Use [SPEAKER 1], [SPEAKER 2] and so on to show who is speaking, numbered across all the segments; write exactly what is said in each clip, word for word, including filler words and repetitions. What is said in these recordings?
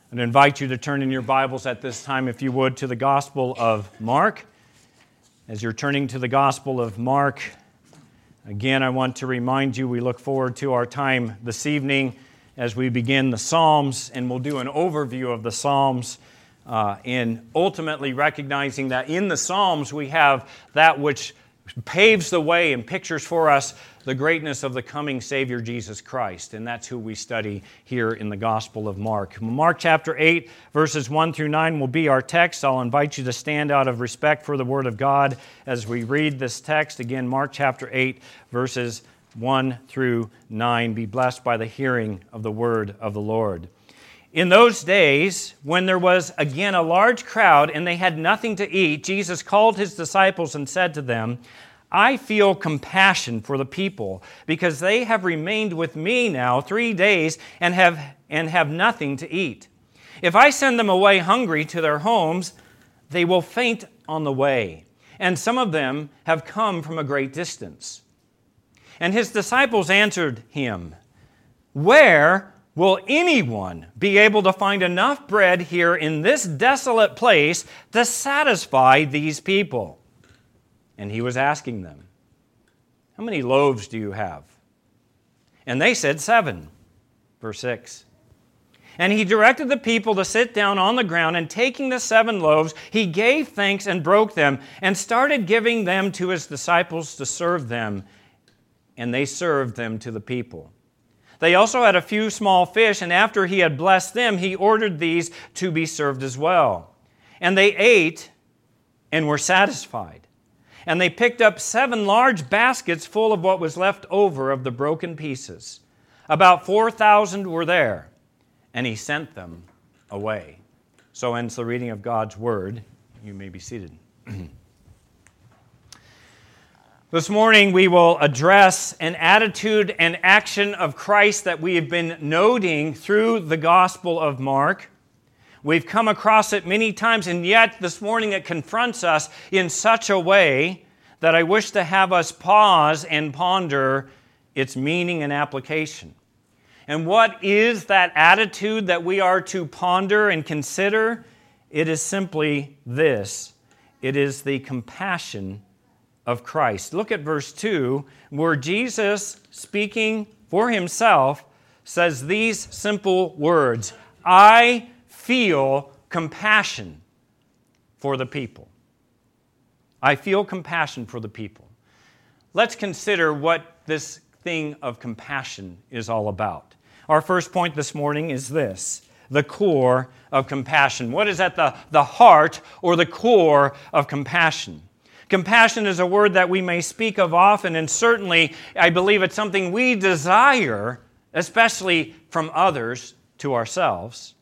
[SPEAKER 1] I'd invite you to turn in your Bibles at this time, if you would, to the Gospel of Mark. As you're turning to the Gospel of Mark, again, I want to remind you we look forward to our time this evening as we begin the Psalms, and we'll do an overview of the Psalms, uh, and ultimately recognizing that in the Psalms we have that which paves the way and pictures for us the greatness of the coming Savior Jesus Christ, and that's who we study here in the Gospel of Mark. Mark chapter eight, verses one through nine will be our text. I'll invite you to stand out of respect for the Word of God as we read this text. Again, Mark chapter eight, verses one through nine. Be blessed by the hearing of the Word of the Lord. In those days, when there was again a large crowd and they had nothing to eat, Jesus called his disciples and said to them, I feel compassion for the people, because they have remained with me now three days and have, and have nothing to eat. If I send them away hungry to their homes, they will faint on the way, and some of them have come from a great distance. And his disciples answered him, Where will anyone be able to find enough bread here in this desolate place to satisfy these people? And he was asking them, How many loaves do you have? And they said, Seven. Verse six. And he directed the people to sit down on the ground, and taking the seven loaves, he gave thanks and broke them, and started giving them to his disciples to serve them, and they served them to the people. They also had a few small fish, and after he had blessed them, he ordered these to be served as well. And they ate and were satisfied. And they picked up seven large baskets full of what was left over of the broken pieces. About four thousand were there, and he sent them away. So ends the reading of God's Word. You may be seated. This morning we will address an attitude and action of Christ that we have been noting through the Gospel of Mark. We've come across it many times, and yet this morning it confronts us in such a way that I wish to have us pause and ponder its meaning and application. And what is that attitude that we are to ponder and consider? It is simply this. It is the compassion of Christ. Look at verse two, where Jesus, speaking for himself, says these simple words, I feel compassion for the people. I feel compassion for the people. Let's consider what this thing of compassion is all about. Our first point this morning is this, the core of compassion. What is at the, the heart or the core of compassion? Compassion is a word that we may speak of often, and certainly I believe it's something we desire, especially from others to ourselves.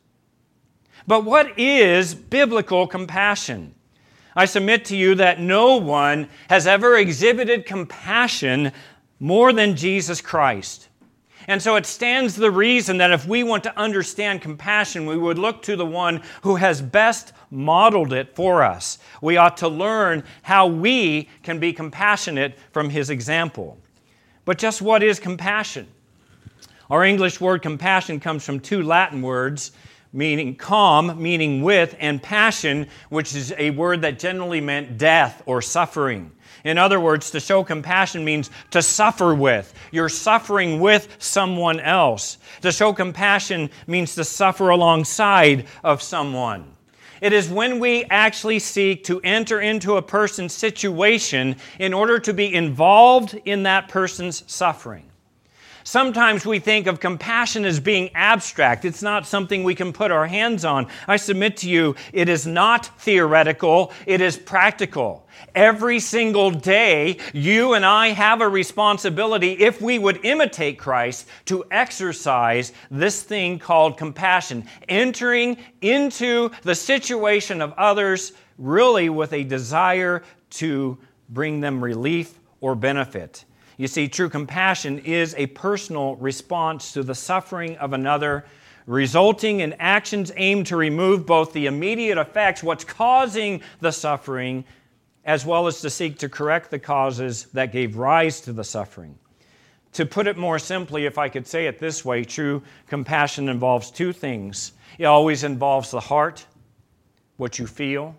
[SPEAKER 1] But what is biblical compassion? I submit to you that no one has ever exhibited compassion more than Jesus Christ. And so it stands the reason that if we want to understand compassion, we would look to the one who has best modeled it for us. We ought to learn how we can be compassionate from his example. But just what is compassion? Our English word compassion comes from two Latin words, meaning calm, meaning with, and passion, which is a word that generally meant death or suffering. In other words, to show compassion means to suffer with. You're suffering with someone else. To show compassion means to suffer alongside of someone. It is when we actually seek to enter into a person's situation in order to be involved in that person's suffering. Sometimes we think of compassion as being abstract. It's not something we can put our hands on. I submit to you, it is not theoretical, it is practical. Every single day, you and I have a responsibility, if we would imitate Christ, to exercise this thing called compassion, entering into the situation of others really with a desire to bring them relief or benefit. You see, true compassion is a personal response to the suffering of another, resulting in actions aimed to remove both the immediate effects, what's causing the suffering, as well as to seek to correct the causes that gave rise to the suffering. To put it more simply, if I could say it this way, true compassion involves two things. It always involves the heart, what you feel,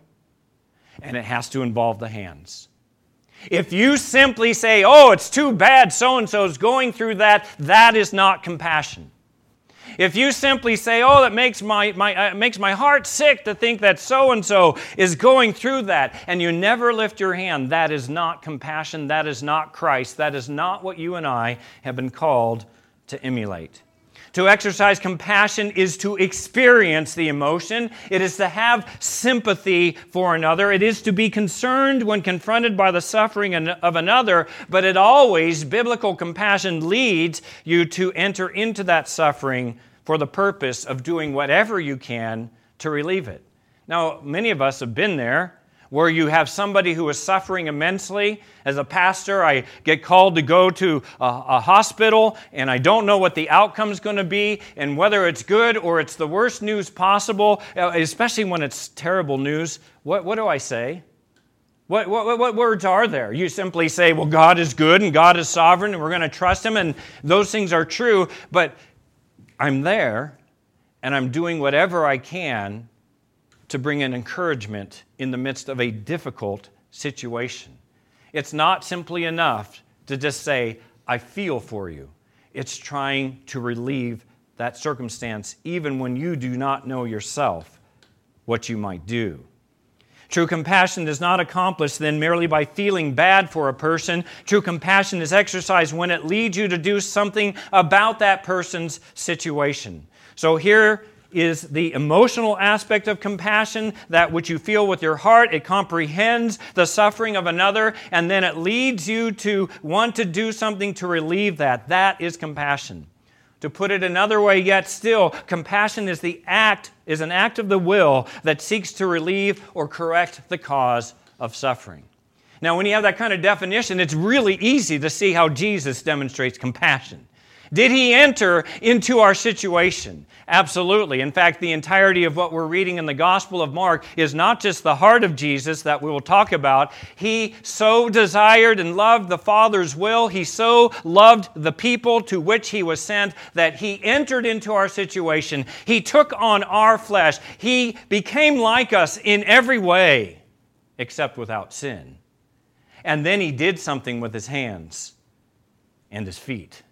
[SPEAKER 1] and it has to involve the hands. If you simply say, oh, it's too bad so-and-so is going through that, that is not compassion. If you simply say, oh, that makes my, my, uh, makes my heart sick to think that so-and-so is going through that, and you never lift your hand, that is not compassion, that is not Christ, that is not what you and I have been called to emulate. To exercise compassion is to experience the emotion. It is to have sympathy for another. It is to be concerned when confronted by the suffering of another, but it always, biblical compassion leads you to enter into that suffering for the purpose of doing whatever you can to relieve it. Now, many of us have been there, where you have somebody who is suffering immensely. As a pastor, I get called to go to a, a hospital, and I don't know what the outcome is going to be, and whether it's good or it's the worst news possible, especially when it's terrible news. What, what do I say? What, what, what words are there? You simply say, well, God is good, and God is sovereign, and we're going to trust Him, and those things are true, but I'm there, and I'm doing whatever I can to bring an encouragement in the midst of a difficult situation. It's not simply enough to just say, I feel for you. It's trying to relieve that circumstance even when you do not know yourself what you might do. True compassion is not accomplished then merely by feeling bad for a person. True compassion is exercised when it leads you to do something about that person's situation. So here is the emotional aspect of compassion, that which you feel with your heart. It comprehends the suffering of another, and then it leads you to want to do something to relieve that. That is compassion. To put it another way yet still, compassion is the act, is an act of the will that seeks to relieve or correct the cause of suffering. Now, when you have that kind of definition, it's really easy to see how Jesus demonstrates compassion. Did He enter into our situation? Absolutely. In fact, the entirety of what we're reading in the Gospel of Mark is not just the heart of Jesus that we will talk about. He so desired and loved the Father's will. He so loved the people to which He was sent that He entered into our situation. He took on our flesh. He became like us in every way, except without sin. And then He did something with His hands and His feet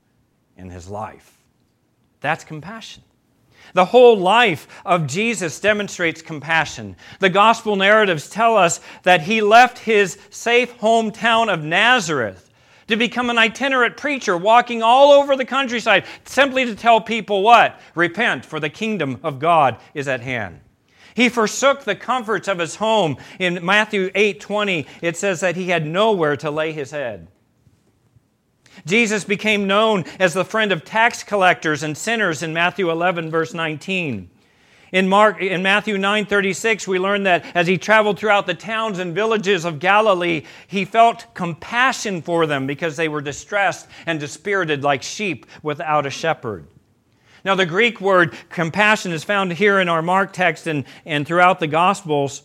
[SPEAKER 1] in His life. That's compassion. The whole life of Jesus demonstrates compassion. The gospel narratives tell us that He left His safe hometown of Nazareth to become an itinerant preacher, walking all over the countryside, simply to tell people what? Repent, for the kingdom of God is at hand. He forsook the comforts of His home. In Matthew eight twenty, it says that He had nowhere to lay His head. Jesus became known as the friend of tax collectors and sinners in Matthew eleven, verse nineteen. In, Mark, in Matthew nine thirty-six, we learn that as He traveled throughout the towns and villages of Galilee, He felt compassion for them because they were distressed and dispirited like sheep without a shepherd. Now, the Greek word compassion is found here in our Mark text and, and throughout the Gospels.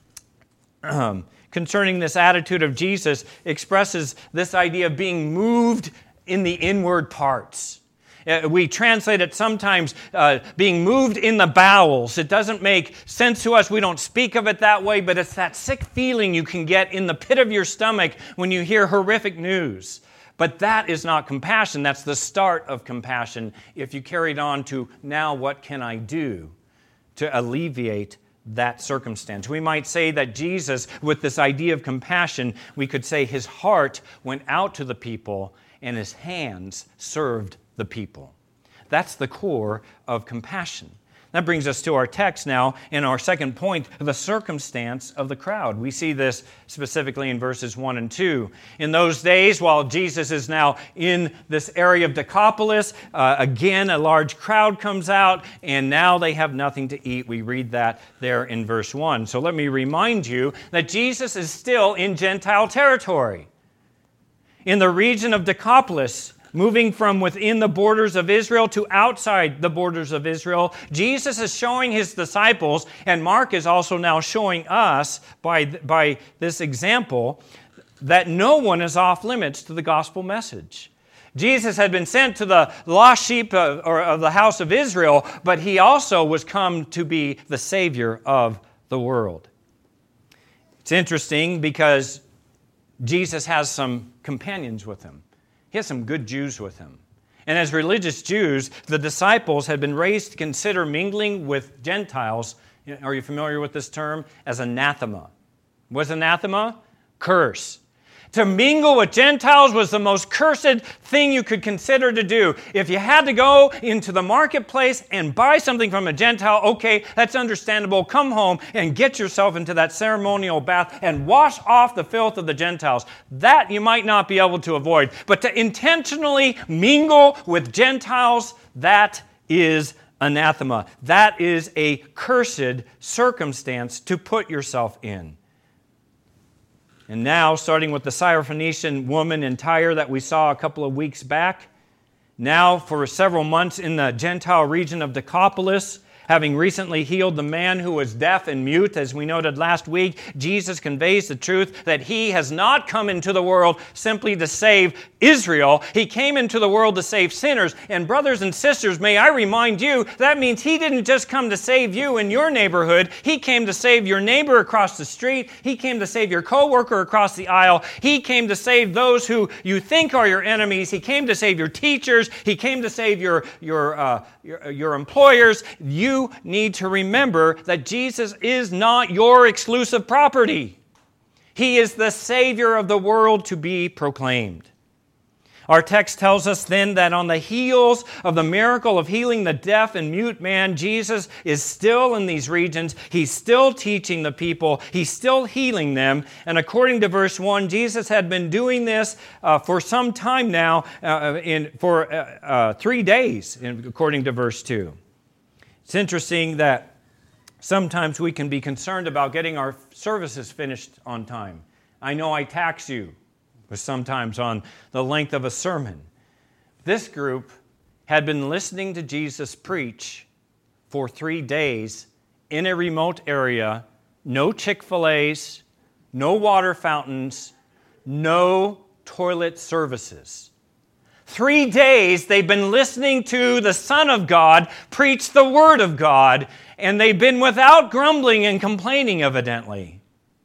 [SPEAKER 1] Um, concerning this attitude of Jesus expresses this idea of being moved in the inward parts. Uh, we translate it sometimes uh, being moved in the bowels. It doesn't make sense to us. We don't speak of it that way, but it's that sick feeling you can get in the pit of your stomach when you hear horrific news. But that is not compassion. That's the start of compassion. If you carried on to, now what can I do to alleviate that circumstance? We might say that Jesus, with this idea of compassion, we could say His heart went out to the people and His hands served the people. That's the core of compassion. That brings us to our text now in our second point, the circumstance of the crowd. We see this specifically in verses one and two. In those days, while Jesus is now in this area of Decapolis, uh, again a large crowd comes out, and now they have nothing to eat. We read that there in verse one. So let me remind you that Jesus is still in Gentile territory. In the region of Decapolis, moving from within the borders of Israel to outside the borders of Israel, Jesus is showing His disciples, and Mark is also now showing us by, by this example, that no one is off limits to the gospel message. Jesus had been sent to the lost sheep of, or of the house of Israel, but he also was come to be the Savior of the world. It's interesting because Jesus has some companions with him. He has some good Jews with him. And as religious Jews, the disciples had been raised to consider mingling with Gentiles, are you familiar with this term? As anathema. What's anathema? Curse. To mingle with Gentiles was the most cursed thing you could consider to do. If you had to go into the marketplace and buy something from a Gentile, okay, that's understandable. Come home and get yourself into that ceremonial bath and wash off the filth of the Gentiles. That you might not be able to avoid. But to intentionally mingle with Gentiles, that is anathema. That is a cursed circumstance to put yourself in. And now, starting with the Syrophoenician woman in Tyre that we saw a couple of weeks back, now for several months in the Gentile region of Decapolis, having recently healed the man who was deaf and mute, as we noted last week, Jesus conveys the truth that he has not come into the world simply to save Israel. He came into the world to save sinners. And brothers and sisters, may I remind you, that means he didn't just come to save you in your neighborhood. He came to save your neighbor across the street. He came to save your coworker across the aisle. He came to save those who you think are your enemies. He came to save your teachers. He came to save your, your, uh, your, your employers. You You need to remember that Jesus is not your exclusive property. He is the Savior of the world to be proclaimed. Our text tells us then that on the heels of the miracle of healing the deaf and mute man, Jesus is still in these regions. He's still teaching the people. He's still healing them. And according to verse one, Jesus had been doing this uh, for some time now, uh, in, for uh, uh, three days, according to verse two. It's interesting that sometimes we can be concerned about getting our services finished on time. I know I tax you with sometimes on the length of a sermon. This group had been listening to Jesus preach for three days in a remote area, no Chick-fil-A's, no water fountains, no toilet services. Three days they've been listening to the Son of God preach the Word of God, and they've been without grumbling and complaining, evidently.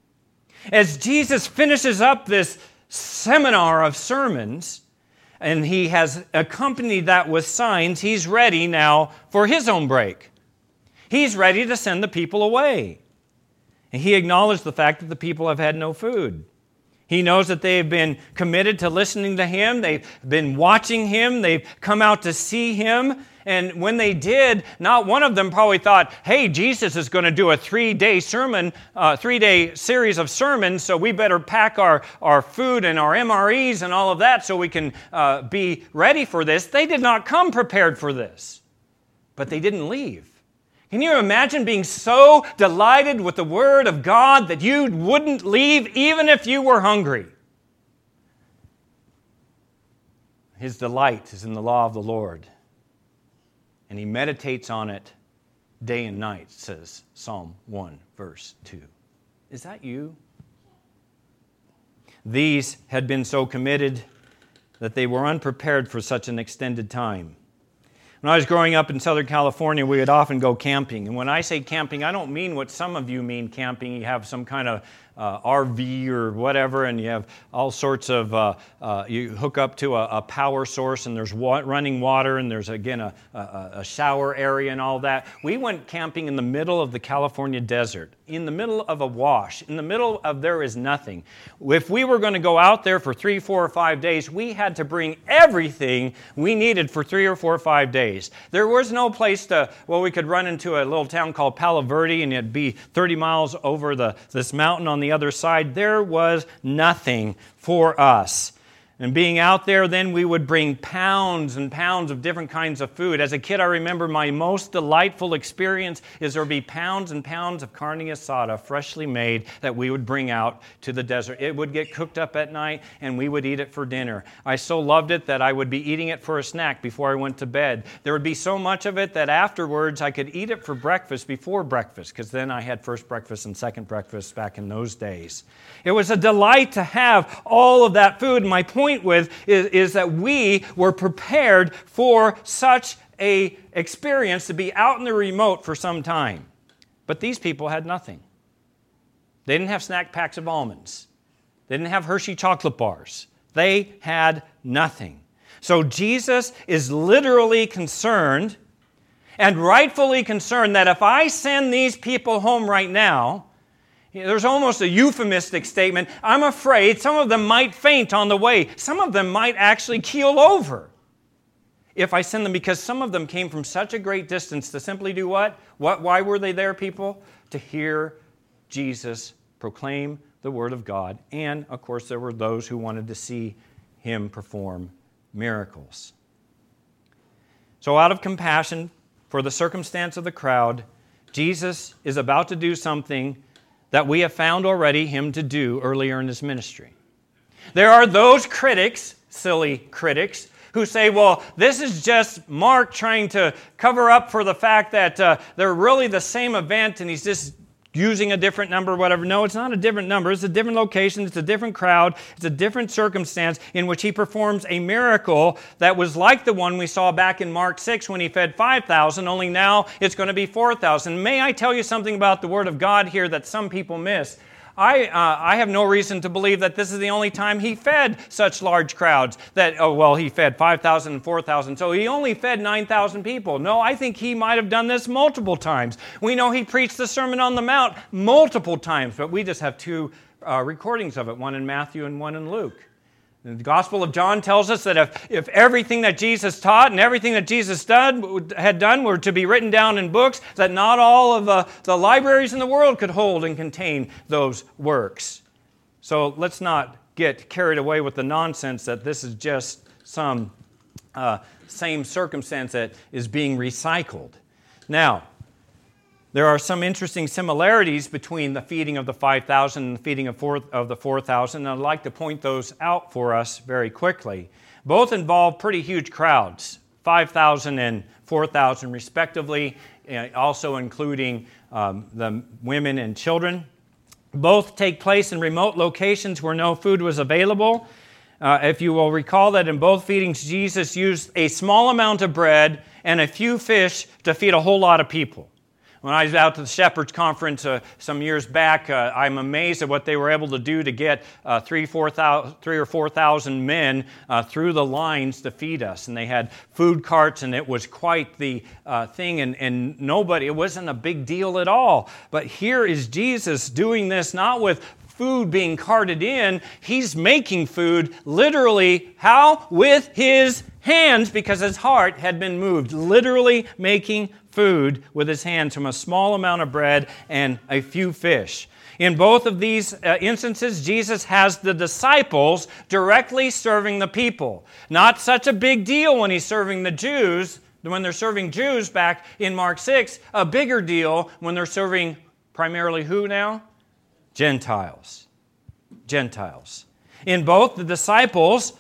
[SPEAKER 1] As Jesus finishes up this seminar of sermons, and he has accompanied that with signs, he's ready now for his own break. He's ready to send the people away. And he acknowledged the fact that the people have had no food. He knows that they have been committed to listening to him. They've been watching him. They've come out to see him. And when they did, not one of them probably thought, hey, Jesus is going to do a three-day sermon, uh, three-day series of sermons, so we better pack our, our food and our M R Es and all of that so we can uh, be ready for this. They did not come prepared for this. But they didn't leave. Can you imagine being so delighted with the Word of God that you wouldn't leave even if you were hungry? His delight is in the law of the Lord, and he meditates on it day and night, says Psalm one, verse two. Is that you? These had been so committed that they were unprepared for such an extended time. When I was growing up in Southern California, we would often go camping. And when I say camping, I don't mean what some of you mean camping. You have some kind of uh, R V or whatever, and you have all sorts of, uh, uh, you hook up to a, a power source, and there's wa- running water, and there's, again, a, a, a shower area and all that. We went camping in the middle of the California desert, in the middle of a wash, in the middle of there is nothing. If we were going to go out there for three, four, or five days, we had to bring everything we needed for three or four or five days. There was no place to, well, we could run into a little town called Palo Verde, and it'd be thirty miles over the this mountain on the other side. There was nothing for us. And being out there, then we would bring pounds and pounds of different kinds of food. As a kid, I remember my most delightful experience is there would be pounds and pounds of carne asada, freshly made, that we would bring out to the desert. It would get cooked up at night, and we would eat it for dinner. I so loved it that I would be eating it for a snack before I went to bed. There would be so much of it that afterwards I could eat it for breakfast before breakfast, because then I had first breakfast and second breakfast back in those days. It was a delight to have all of that food. And my point point with is, is that we were prepared for such a experience to be out in the remote for some time. But these people had nothing. They didn't have snack packs of almonds. They didn't have Hershey chocolate bars. They had nothing. So Jesus is literally concerned, and rightfully concerned, that if I send these people home right now, there's almost a euphemistic statement, I'm afraid some of them might faint on the way. Some of them might actually keel over if I send them, because some of them came from such a great distance to simply do what? What? Why were they there, people? To hear Jesus proclaim the Word of God. And, of course, there were those who wanted to see Him perform miracles. So out of compassion for the circumstance of the crowd, Jesus is about to do something that we have found already Him to do earlier in His ministry. There are those critics, silly critics, who say, well, this is just Mark trying to cover up for the fact that uh, they're really the same event and he's just using a different number or whatever. No, it's not a different number. It's a different location. It's a different crowd. It's a different circumstance in which he performs a miracle that was like the one we saw back in Mark six when he fed five thousand, only now it's going to be four thousand. May I tell you something about the Word of God here that some people miss? I, uh, I have no reason to believe that this is the only time he fed such large crowds. That, oh, well, he fed five thousand and four thousand, so he only fed nine thousand people. No, I think he might have done this multiple times. We know he preached the Sermon on the Mount multiple times, but we just have two uh, recordings of it, one in Matthew and one in Luke. And the Gospel of John tells us that if, if everything that Jesus taught and everything that Jesus done, had done were to be written down in books, that not all of the, the libraries in the world could hold and contain those works. So let's not get carried away with the nonsense that this is just some uh, same circumstance that is being recycled. Now, there are some interesting similarities between the feeding of the five thousand and the feeding of, four, of the four thousand, and I'd like to point those out for us very quickly. Both involve pretty huge crowds, five thousand and four thousand respectively, also including um, the women and children. Both take place in remote locations where no food was available. Uh, if you will recall that in both feedings, Jesus used a small amount of bread and a few fish to feed a whole lot of people. When I was out to the Shepherds Conference uh, some years back, uh, I'm amazed at what they were able to do to get uh, three, four thousand, three or four thousand men uh, through the lines to feed us. And they had food carts, and it was quite the uh, thing. And, and nobody, it wasn't a big deal at all. But here is Jesus doing this not with food being carted in. He's making food literally, how? With his hands, because his heart had been moved. Literally making food with his hands from a small amount of bread and a few fish. In both of these uh, instances, Jesus has the disciples directly serving the people. Not such a big deal when he's serving the Jews, when they're serving Jews back in Mark six, a bigger deal when they're serving primarily who now? Gentiles. Gentiles. In both, the disciples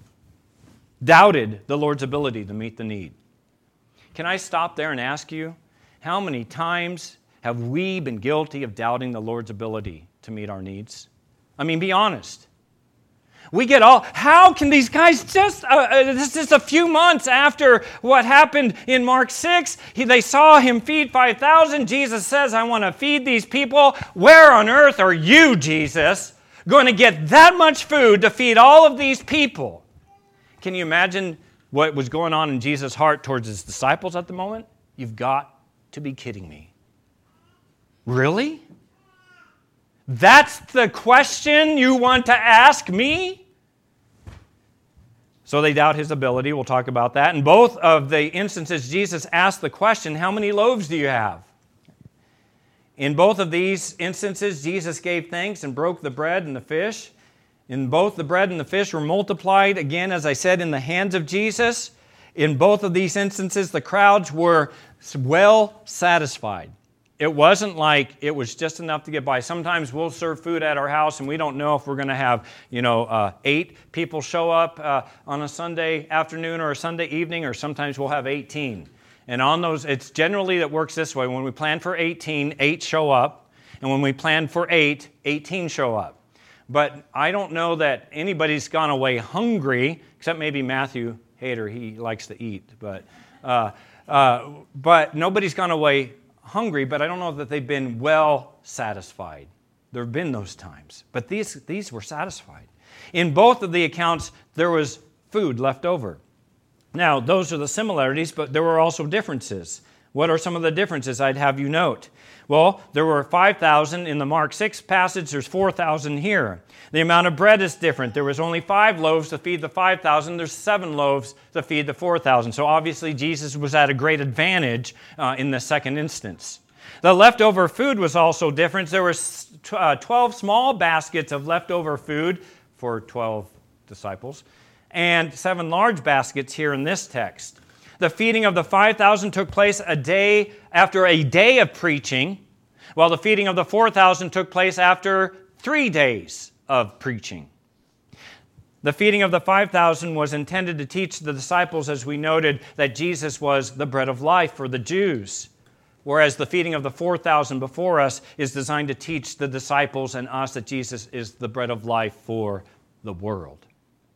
[SPEAKER 1] doubted the Lord's ability to meet the need. Can I stop there and ask you, how many times have we been guilty of doubting the Lord's ability to meet our needs? I mean, be honest. We get all, how can these guys just, uh, uh, this is a few months after what happened in Mark six. He, they saw him feed five thousand. Jesus says, I want to feed these people. Where on earth are you, Jesus, going to get that much food to feed all of these people? Can you imagine what was going on in Jesus' heart towards his disciples at the moment? You've got to be kidding me. Really? That's the question you want to ask me? So they doubt his ability. We'll talk about that. In both of the instances, Jesus asked the question, how many loaves do you have? In both of these instances, Jesus gave thanks and broke the bread and the fish. In both, the bread and the fish were multiplied, again, as I said, in the hands of Jesus. In both of these instances, the crowds were well satisfied. It wasn't like it was just enough to get by. Sometimes we'll serve food at our house, and we don't know if we're going to have, you know, uh, eight people show up uh, on a Sunday afternoon or a Sunday evening, or sometimes we'll have eighteen. And on those, it's generally that works this way. When we plan for eighteen, eight show up. And when we plan for eight, eighteen show up. But I don't know that anybody's gone away hungry, except maybe Matthew Hader. He likes to eat. But, uh, uh, but nobody's gone away hungry, but I don't know that they've been well satisfied. There have been those times. But these, these were satisfied. In both of the accounts, there was food left over. Now, those are the similarities, but there were also differences. What are some of the differences I'd have you note? Well, there were five thousand in the Mark six passage. There's four thousand here. The amount of bread is different. There was only five loaves to feed the five thousand. There's seven loaves to feed the four thousand. So obviously Jesus was at a great advantage uh, in the second instance. The leftover food was also different. There were uh, twelve small baskets of leftover food for twelve disciples and seven large baskets here in this text. The feeding of the five thousand took place a day after a day of preaching, while the feeding of the four thousand took place after three days of preaching. The feeding of the five thousand was intended to teach the disciples, as we noted, that Jesus was the bread of life for the Jews, whereas the feeding of the four thousand before us is designed to teach the disciples and us that Jesus is the bread of life for the world.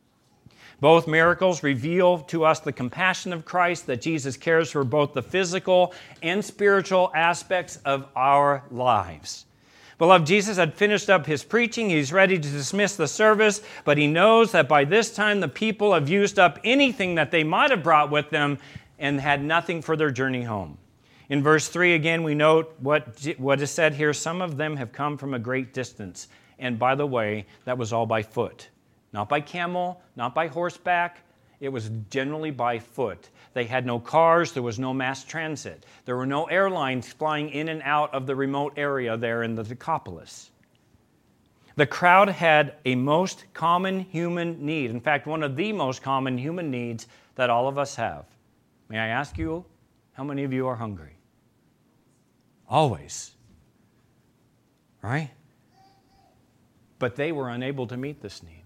[SPEAKER 1] Both miracles reveal to us the compassion of Christ, that Jesus cares for both the physical and spiritual aspects of our lives. Beloved, Jesus had finished up his preaching. He's ready to dismiss the service, but he knows that by this time the people have used up anything that they might have brought with them and had nothing for their journey home. In verse three, again, we note what, what is said here. Some of them have come from a great distance. And by the way, that was all by foot. Not by camel, not by horseback. It was generally by foot. They had no cars. There was no mass transit. There were no airlines flying in and out of the remote area there in the Decapolis. The crowd had a most common human need. In fact, one of the most common human needs that all of us have. May I ask you, how many of you are hungry? Always. Right? But they were unable to meet this need.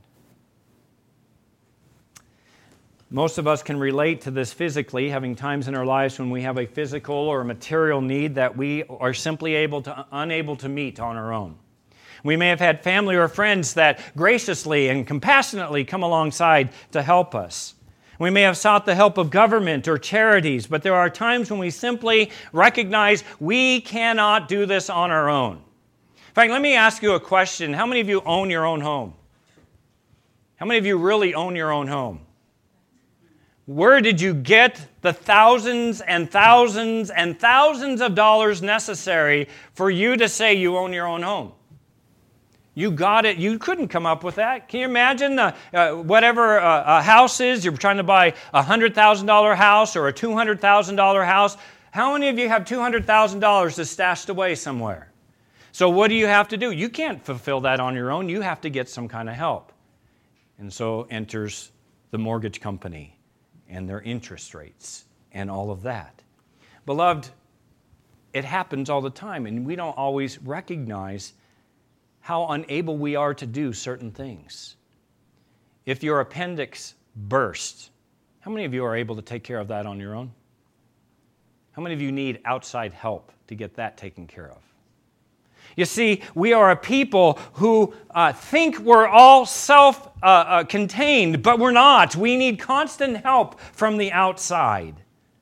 [SPEAKER 1] Most of us can relate to this physically, having times in our lives when we have a physical or a material need that we are simply able to, unable to meet on our own. We may have had family or friends that graciously and compassionately come alongside to help us. We may have sought the help of government or charities, but there are times when we simply recognize we cannot do this on our own. In fact, let me ask you a question. How many of you own your own home? How many of you really own your own home? Where did you get the thousands and thousands and thousands of dollars necessary for you to say you own your own home? You got it. You couldn't come up with that. Can you imagine the, uh, whatever uh, a house is? You're trying to buy a one hundred thousand dollars house or a two hundred thousand dollars house. How many of you have two hundred thousand dollars that's stashed away somewhere? So what do you have to do? You can't fulfill that on your own. You have to get some kind of help. And so enters the mortgage company and their interest rates and all of that. Beloved, it happens all the time, and we don't always recognize how unable we are to do certain things. If your appendix bursts, how many of you are able to take care of that on your own? How many of you need outside help to get that taken care of? You see, we are a people who uh, think we're all self-contained, uh, uh, but we're not. We need constant help from the outside.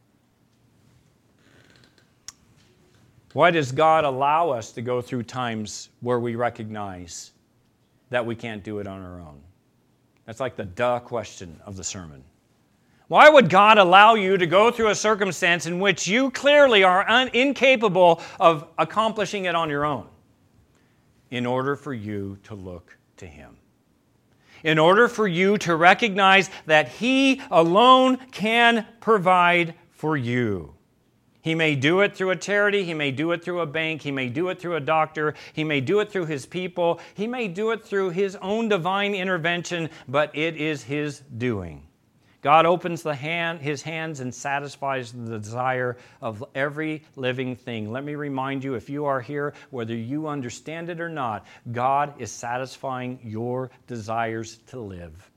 [SPEAKER 1] Why does God allow us to go through times where we recognize that we can't do it on our own? That's like the duh question of the sermon. Why would God allow you to go through a circumstance in which you clearly are un- incapable of accomplishing it on your own? In order for you to look to Him. In order for you to recognize that He alone can provide for you. He may do it through a charity. He may do it through a bank. He may do it through a doctor. He may do it through His people. He may do it through His own divine intervention, but it is His doing. God opens the hand, His hands and satisfies the desire of every living thing. Let me remind you, if you are here, whether you understand it or not, God is satisfying your desires to live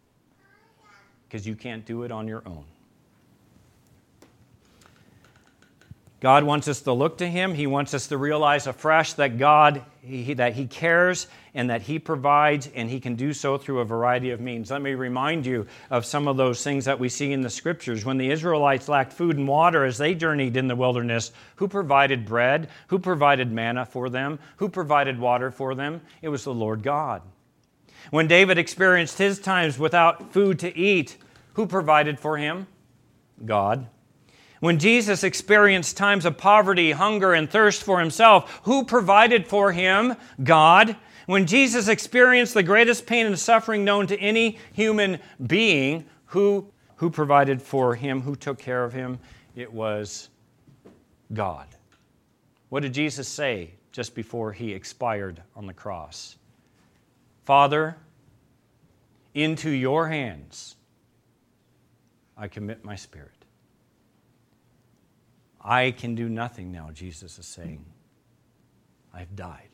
[SPEAKER 1] because you can't do it on your own. God wants us to look to Him. He wants us to realize afresh that God, he, that He cares and that He provides, and He can do so through a variety of means. Let me remind you of some of those things that we see in the Scriptures. When the Israelites lacked food and water as they journeyed in the wilderness, who provided bread? Who provided manna for them? Who provided water for them? It was the Lord God. When David experienced his times without food to eat, who provided for him? God. When Jesus experienced times of poverty, hunger, and thirst for Himself, who provided for Him? God. When Jesus experienced the greatest pain and suffering known to any human being, who, who provided for Him? Who took care of Him? It was God. What did Jesus say just before He expired on the cross? Father, into Your hands I commit my spirit. I can do nothing now, Jesus is saying. I've died.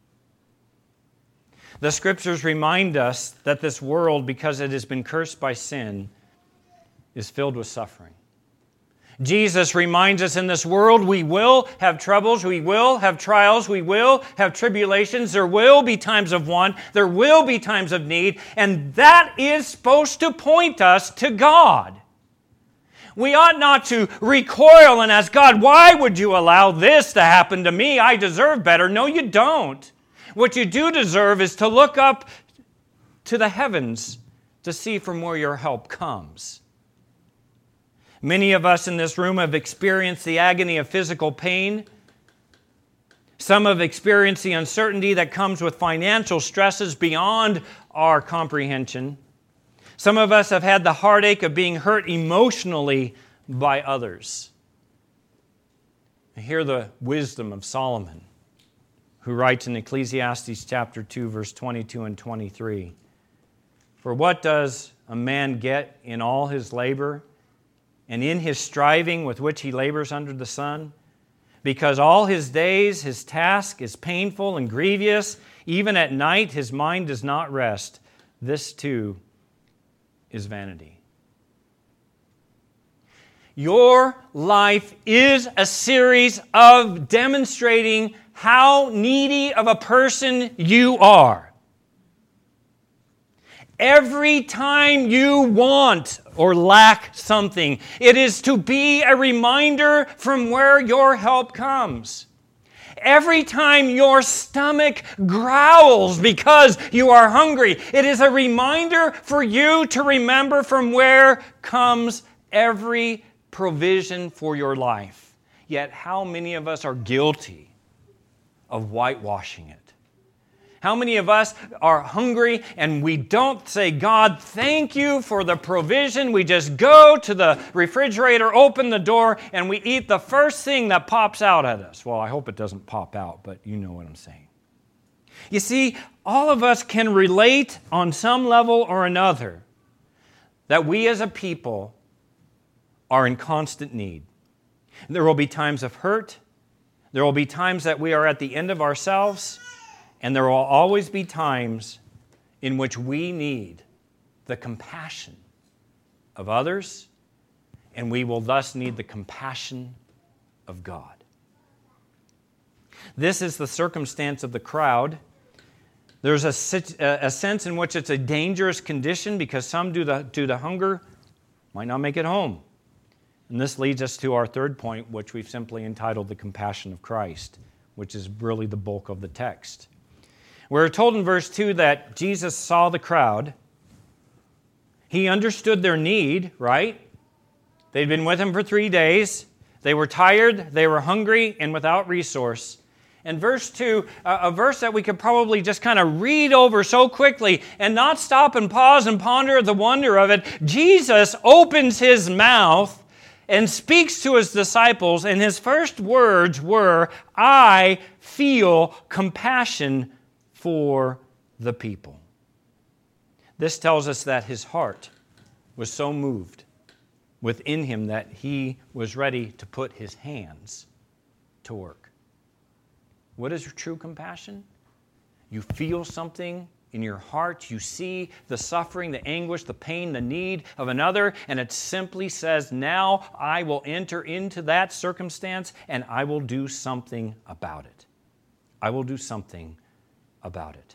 [SPEAKER 1] The Scriptures remind us that this world, because it has been cursed by sin, is filled with suffering. Jesus reminds us in this world we will have troubles, we will have trials, we will have tribulations, there will be times of want, there will be times of need, and that is supposed to point us to God. We ought not to recoil and ask God, why would you allow this to happen to me? I deserve better. No, you don't. What you do deserve is to look up to the heavens to see from where your help comes. Many of us in this room have experienced the agony of physical pain. Some have experienced the uncertainty that comes with financial stresses beyond our comprehension. Some of us have had the heartache of being hurt emotionally by others. And hear the wisdom of Solomon, who writes in Ecclesiastes chapter two, verse twenty-two and twenty-three. For what does a man get in all his labor and in his striving with which he labors under the sun? Because all his days his task is painful and grievous. Even at night his mind does not rest. This too is vanity. Your life is a series of demonstrating how needy of a person you are. Every time you want or lack something, it is to be a reminder from where your help comes. Every time your stomach growls because you are hungry, it is a reminder for you to remember from where comes every provision for your life. Yet how many of us are guilty of whitewashing it? How many of us are hungry and we don't say, God, thank you for the provision. We just go to the refrigerator, open the door, and we eat the first thing that pops out at us. Well, I hope it doesn't pop out, but you know what I'm saying. You see, all of us can relate on some level or another that we as a people are in constant need. There will be times of hurt. There will be times that we are at the end of ourselves. And there will always be times in which we need the compassion of others, and we will thus need the compassion of God. This is the circumstance of the crowd. There's a, a sense in which it's a dangerous condition because some, due to, due to hunger, might not make it home. And this leads us to our third point, which we've simply entitled The Compassion of Christ, which is really the bulk of the text. We're told in verse two that Jesus saw the crowd. He understood their need, right? They'd been with Him for three days. They were tired, they were hungry, and without resource. And verse two, a verse that we could probably just kind of read over so quickly and not stop and pause and ponder the wonder of it. Jesus opens His mouth and speaks to His disciples, and His first words were, I feel compassion for the people. This tells us that His heart was so moved within Him that He was ready to put His hands to work. What is true compassion? You feel something in your heart. You see the suffering, the anguish, the pain, the need of another, and it simply says, now I will enter into that circumstance and I will do something about it. I will do something about it.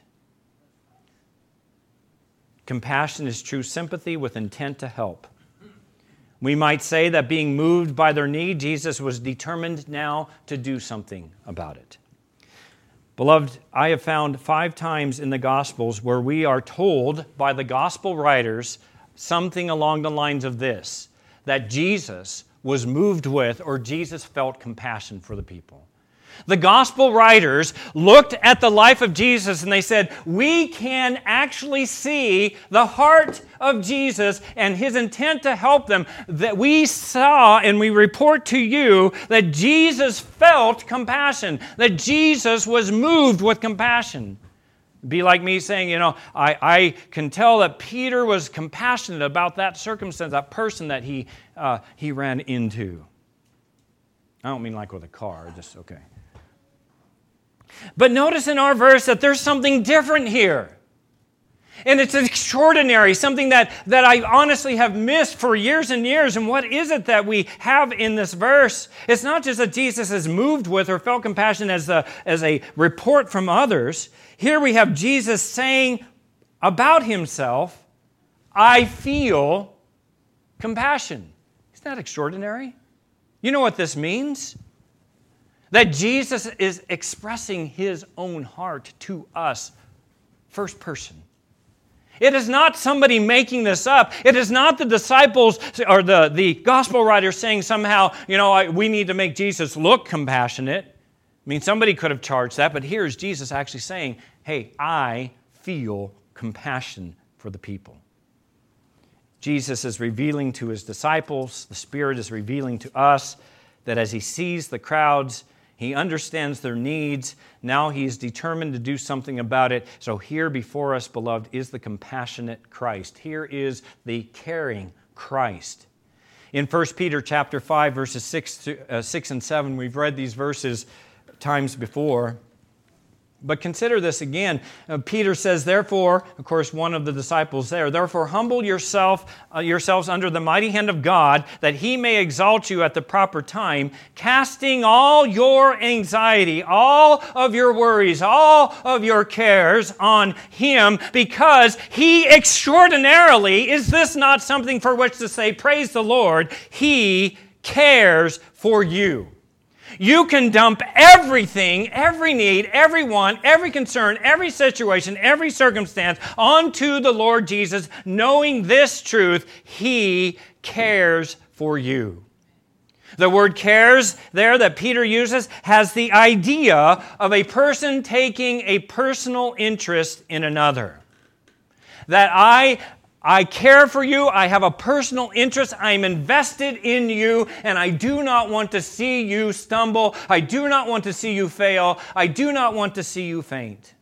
[SPEAKER 1] Compassion is true sympathy with intent to help. We might say that being moved by their need, Jesus was determined now to do something about it. Beloved, I have found five times in the Gospels where we are told by the Gospel writers something along the lines of this, that Jesus was moved with or Jesus felt compassion for the people. The Gospel writers looked at the life of Jesus and they said, we can actually see the heart of Jesus and His intent to help them. That we saw and we report to you that Jesus felt compassion, that Jesus was moved with compassion. It'd be like me saying, you know, I, I can tell that Peter was compassionate about that circumstance, that person that he, uh, he ran into. I don't mean like with a car, just okay. But notice in our verse that there's something different here. And it's extraordinary, something that, that I honestly have missed for years and years. And what is it that we have in this verse? It's not just that Jesus is moved with or felt compassion as a, as a report from others. Here we have Jesus saying about Himself, I feel compassion. Isn't that extraordinary? You know what this means? That Jesus is expressing His own heart to us, first person. It is not somebody making this up. It is not the disciples or the, the gospel writers saying somehow, you know, I, we need to make Jesus look compassionate. I mean, somebody could have charged that, but here's Jesus actually saying, hey, I feel compassion for the people. Jesus is revealing to His disciples, the Spirit is revealing to us that as He sees the crowds, He understands their needs. Now He is determined to do something about it. So here before us, beloved, is the compassionate Christ. Here is the caring Christ. In First Peter chapter five, verses six, to, uh, six and seven, we've read these verses times before. But consider this again. Uh, Peter says, therefore, of course, one of the disciples there, therefore humble yourself, uh, yourselves under the mighty hand of God, that He may exalt you at the proper time, casting all your anxiety, all of your worries, all of your cares on Him, because He extraordinarily, is this not something for which to say, praise the Lord, He cares for you. You can dump everything, every need, every want, every concern, every situation, every circumstance onto the Lord Jesus, knowing this truth, He cares for you. The word cares there that Peter uses has the idea of a person taking a personal interest in another. That I I care for you, I have a personal interest, I'm invested in you, and I do not want to see you stumble. I do not want to see you fail. I do not want to see you faint.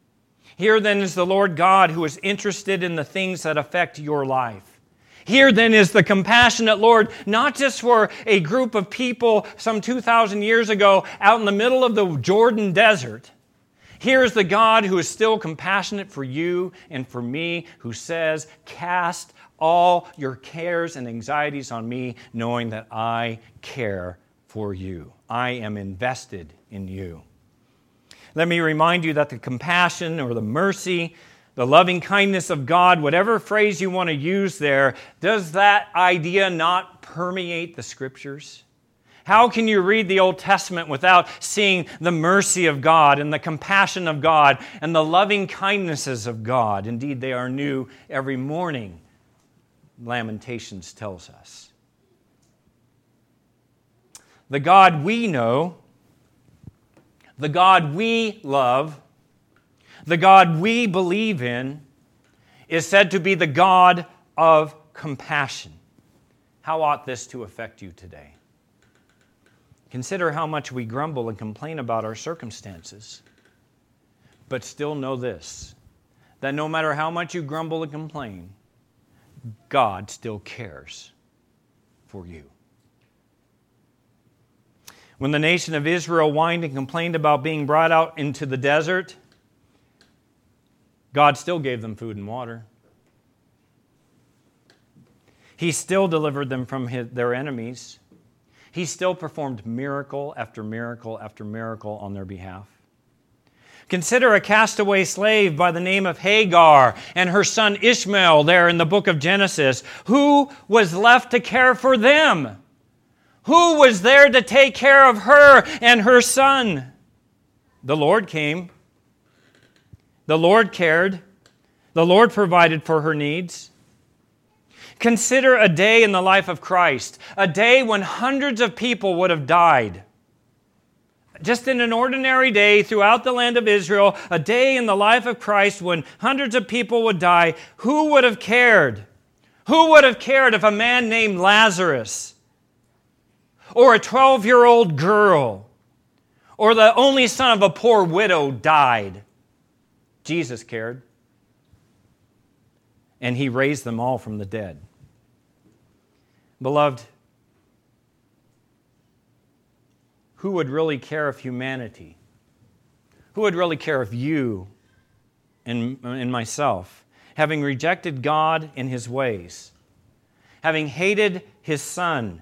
[SPEAKER 1] Here then is the Lord God who is interested in the things that affect your life. Here then is the compassionate Lord, not just for a group of people some two thousand years ago out in the middle of the Jordan desert. Here is the God who is still compassionate for you and for me, who says, cast all your cares and anxieties on me, knowing that I care for you. I am invested in you. Let me remind you that the compassion or the mercy, the loving kindness of God, whatever phrase you want to use there, does that idea not permeate the Scriptures? How can you read the Old Testament without seeing the mercy of God and the compassion of God and the loving kindnesses of God? Indeed, they are new every morning, Lamentations tells us. The God we know, the God we love, the God we believe in, is said to be the God of compassion. How ought this to affect you today? Consider how much we grumble and complain about our circumstances. But still know this, that no matter how much you grumble and complain, God still cares for you. When the nation of Israel whined and complained about being brought out into the desert, God still gave them food and water. He still delivered them from his, their enemies. He still performed miracle after miracle after miracle on their behalf. Consider a castaway slave by the name of Hagar and her son Ishmael there in the book of Genesis. Who was left to care for them? Who was there to take care of her and her son? The Lord came. The Lord cared. The Lord provided for her needs. Consider a day in the life of Christ, a day when hundreds of people would have died. Just in an ordinary day throughout the land of Israel, a day in the life of Christ when hundreds of people would die, who would have cared? Who would have cared if a man named Lazarus, or a twelve-year-old girl, or the only son of a poor widow died? Jesus cared. And He raised them all from the dead. Beloved, who would really care if humanity? Who would really care if you and, and myself, having rejected God in His ways, having hated His Son,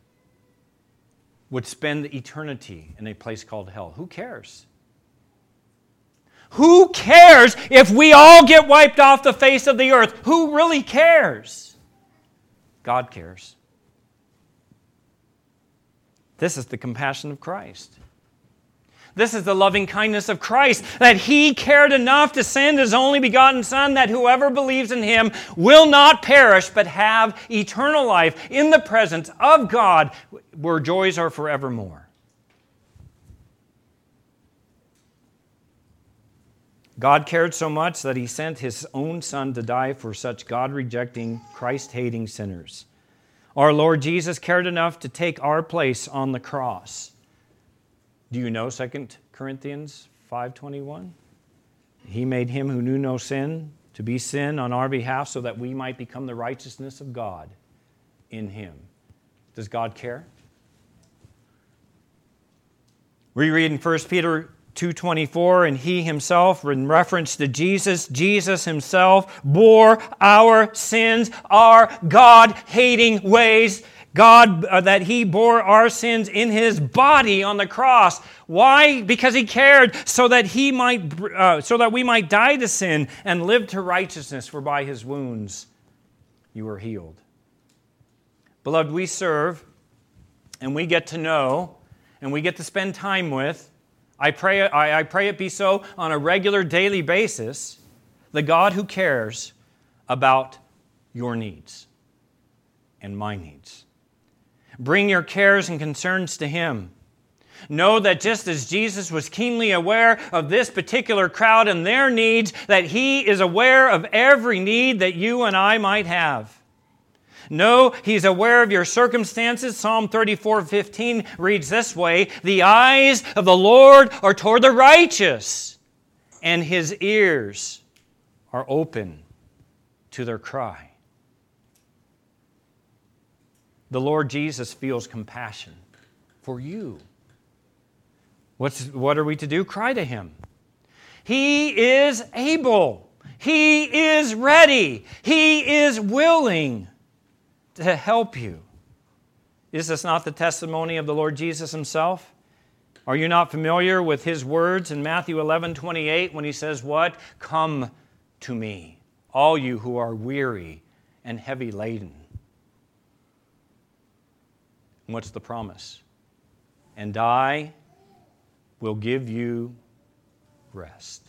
[SPEAKER 1] would spend eternity in a place called hell? Who cares? Who cares if we all get wiped off the face of the earth? Who really cares? God cares. This is the compassion of Christ. This is the loving kindness of Christ, that He cared enough to send His only begotten Son, that whoever believes in Him will not perish, but have eternal life in the presence of God, where joys are forevermore. God cared so much that He sent His own Son to die for such God-rejecting, Christ-hating sinners. Our Lord Jesus cared enough to take our place on the cross. Do you know Second Corinthians five twenty-one? He made Him who knew no sin to be sin on our behalf so that we might become the righteousness of God in Him. Does God care? We read in First Peter two twenty-four, and He Himself, in reference to Jesus, Jesus Himself bore our sins, our God-hating ways, God, uh, that He bore our sins in His body on the cross. Why? Because He cared, so that He might, uh, so that we might die to sin and live to righteousness, for by His wounds you were healed. Beloved, we serve, and we get to know, and we get to spend time with, I pray, I, I pray it be so on a regular daily basis, the God who cares about your needs and my needs. Bring your cares and concerns to Him. Know that just as Jesus was keenly aware of this particular crowd and their needs, that He is aware of every need that you and I might have. No, He's aware of your circumstances. Psalm thirty-four fifteen reads this way, "The eyes of the Lord are toward the righteous, and His ears are open to their cry." The Lord Jesus feels compassion for you. What's, what are we to do? Cry to Him. He is able. He is ready. He is willing to help you. Is this not the testimony of the Lord Jesus Himself? Are you not familiar with His words in Matthew eleven twenty-eight when He says what? "Come to me, all you who are weary and heavy laden." And what's the promise? "And I will give you rest."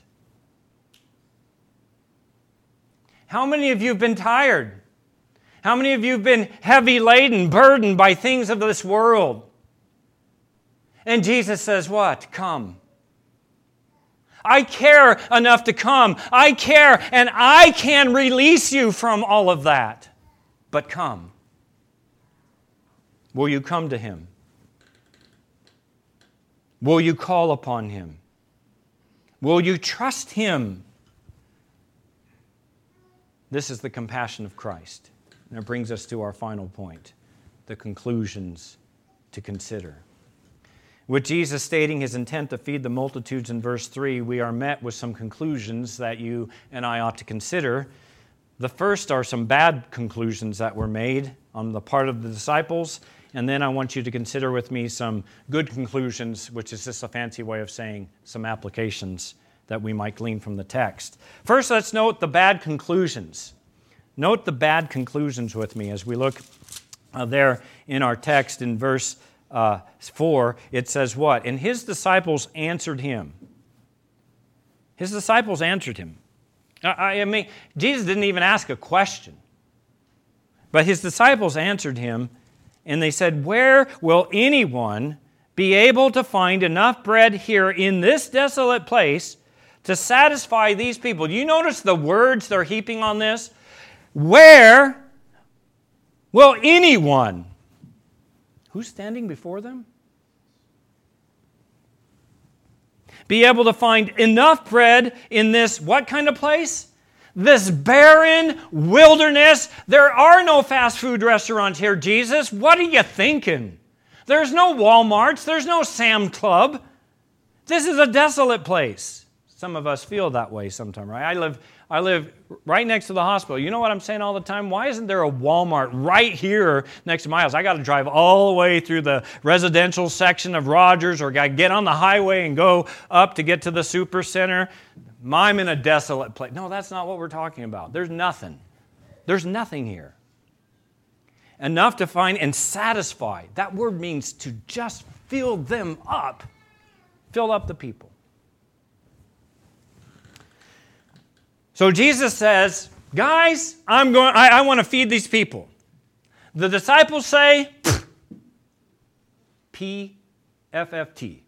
[SPEAKER 1] How many of you have been tired? How many of you have been heavy laden, burdened by things of this world? And Jesus says what? Come. I care enough to come. I care, and I can release you from all of that. But come. Will you come to Him? Will you call upon Him? Will you trust Him? This is the compassion of Christ. And it brings us to our final point, the conclusions to consider. With Jesus stating his intent to feed the multitudes in verse three, we are met with some conclusions that you and I ought to consider. The first are some bad conclusions that were made on the part of the disciples, and then I want you to consider with me some good conclusions, which is just a fancy way of saying some applications that we might glean from the text. First, let's note the bad conclusions. Note the bad conclusions with me as we look uh, there in our text in verse uh, four. It says what? And his disciples answered him. His disciples answered him. I, I mean, Jesus didn't even ask a question. But his disciples answered him, and they said, where will anyone be able to find enough bread here in this desolate place to satisfy these people? Do you notice the words they're heaping on this? Where will anyone? Who's standing before them? Be able to find enough bread in this what kind of place? This barren wilderness. There are no fast food restaurants here, Jesus. What are you thinking? There's no Walmarts. There's no Sam Club. This is a desolate place. Some of us feel that way sometimes, right? I live, I live right next to the hospital. You know what I'm saying all the time? Why isn't there a Walmart right here next to my house? I got to drive all the way through the residential section of Rogers, or got to get on the highway and go up to get to the super center. I'm in a desolate place. No, that's not what we're talking about. There's nothing. There's nothing here. Enough to find and satisfy. That word means to just fill them up. Fill up the people. So Jesus says, guys, I'm going. I, I want to feed these people. The disciples say, P F F T.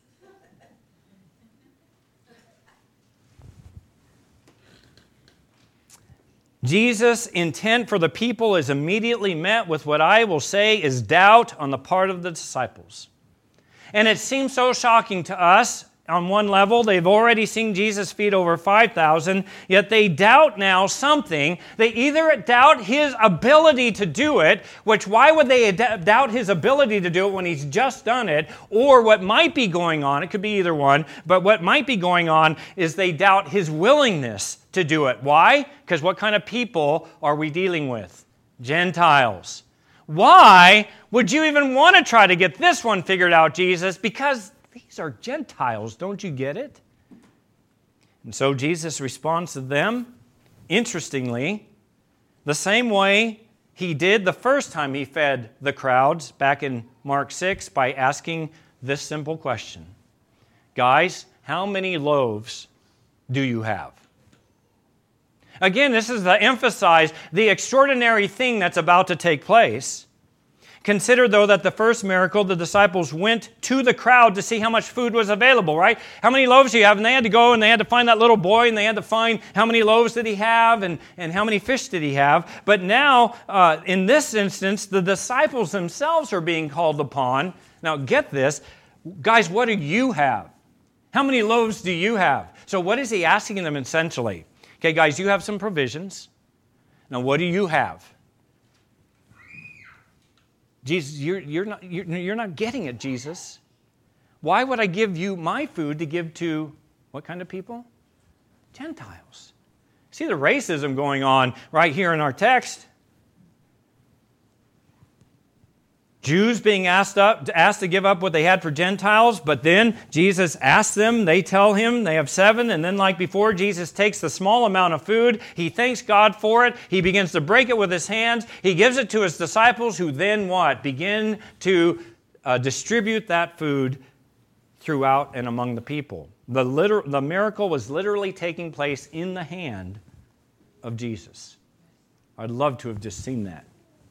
[SPEAKER 1] Jesus' intent for the people is immediately met with what I will say is doubt on the part of the disciples. And it seems so shocking to us. On one level, they've already seen Jesus feed over five thousand, yet they doubt now something. They either doubt his ability to do it, which why would they doubt his ability to do it when he's just done it, or what might be going on, it could be either one, but what might be going on is they doubt his willingness to do it. Why? Because what kind of people are we dealing with? Gentiles. Why would you even want to try to get this one figured out, Jesus? Because these are Gentiles, don't you get it? And so Jesus responds to them, interestingly, the same way he did the first time he fed the crowds back in Mark six by asking this simple question. Guys, how many loaves do you have? Again, this is to emphasize the extraordinary thing that's about to take place. Consider, though, that the first miracle, the disciples went to the crowd to see how much food was available, right? How many loaves do you have? And they had to go and they had to find that little boy, and they had to find how many loaves did he have and, and how many fish did he have. But now, uh, in this instance, the disciples themselves are being called upon. Now, get this. Guys, what do you have? How many loaves do you have? So what is he asking them essentially? Okay, guys, you have some provisions. Now, what do you have? Jesus, you're, you're, not, you're, you're not getting it, Jesus. Why would I give you my food to give to what kind of people? Gentiles. See the racism going on right here in our text. Jews being asked up, asked to give up what they had for Gentiles, but then Jesus asks them, they tell him they have seven, and then like before, Jesus takes the small amount of food, he thanks God for it, he begins to break it with his hands, he gives it to his disciples, who then what? Begin to uh, distribute that food throughout and among the people. The, liter- the miracle was literally taking place in the hand of Jesus. I'd love to have just seen that.